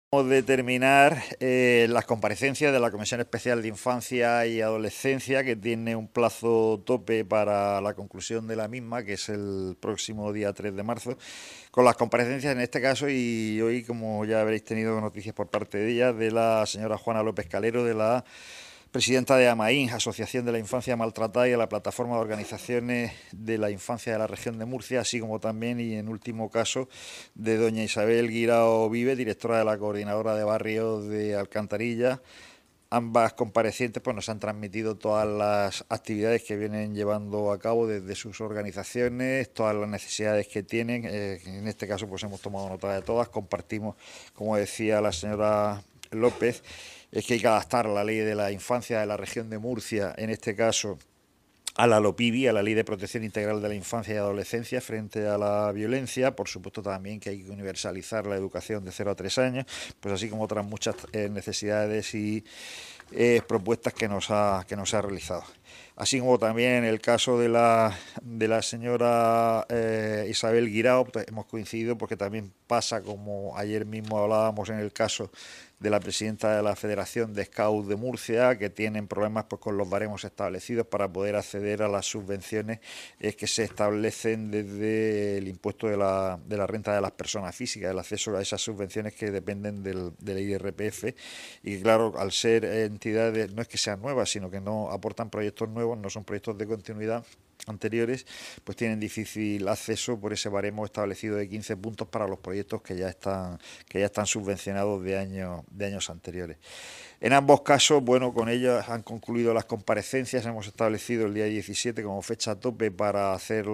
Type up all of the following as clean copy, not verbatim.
Determinar las comparecencias de la Comisión Especial de Infancia y Adolescencia, que tiene un plazo tope para la conclusión de la misma, que es el próximo día 3 de marzo, con las comparecencias en este caso, y hoy, como ya habréis tenido noticias por parte de ella, de la señora Juana López Calero, de la presidenta de AMAIN, Asociación de la Infancia Maltratada, y de la Plataforma de Organizaciones de la Infancia de la Región de Murcia, así como también, y en último caso, de doña Isabel Guirao Vive, directora de la Coordinadora de Barrios de Alcantarilla. Ambas comparecientes pues, nos han transmitido todas las actividades que vienen llevando a cabo desde sus organizaciones, todas las necesidades que tienen. En este caso pues hemos tomado nota de todas, compartimos, como decía la señora López, es que hay que adaptar la ley de la infancia de la región de Murcia, en este caso a la LOPIBI, a la Ley de Protección Integral de la Infancia y Adolescencia frente a la violencia. Por supuesto también que hay que universalizar la educación de 0 a 3 años, pues así como otras muchas necesidades y propuestas que nos ha realizado. Así como también en el caso de la señora Isabel Guirao, pues hemos coincidido porque también pasa, como ayer mismo hablábamos en el caso de la presidenta de la Federación de Scouts de Murcia, que tienen problemas pues, con los baremos establecidos para poder acceder a las subvenciones que se establecen desde el impuesto de la renta de las personas físicas, el acceso a esas subvenciones que dependen del IRPF, y claro, al ser entidades no es que sean nuevas, sino que no aportan proyectos nuevos, no son proyectos de continuidad anteriores, pues tienen difícil acceso por ese baremo establecido de 15 puntos para los proyectos que ya están subvencionados de años anteriores. En ambos casos, bueno, con ellos han concluido las comparecencias, hemos establecido el día 17 como fecha tope para hacer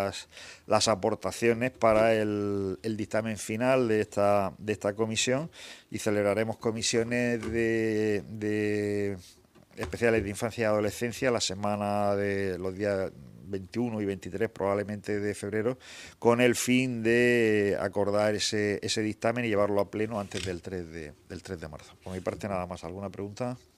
las aportaciones para el dictamen final de esta comisión, y celebraremos comisiones de especiales de infancia y adolescencia la semana de los días 21 y 23 probablemente de febrero, con el fin de acordar ese dictamen y llevarlo a pleno antes del 3 de marzo. Por mi parte nada más. ¿Alguna pregunta?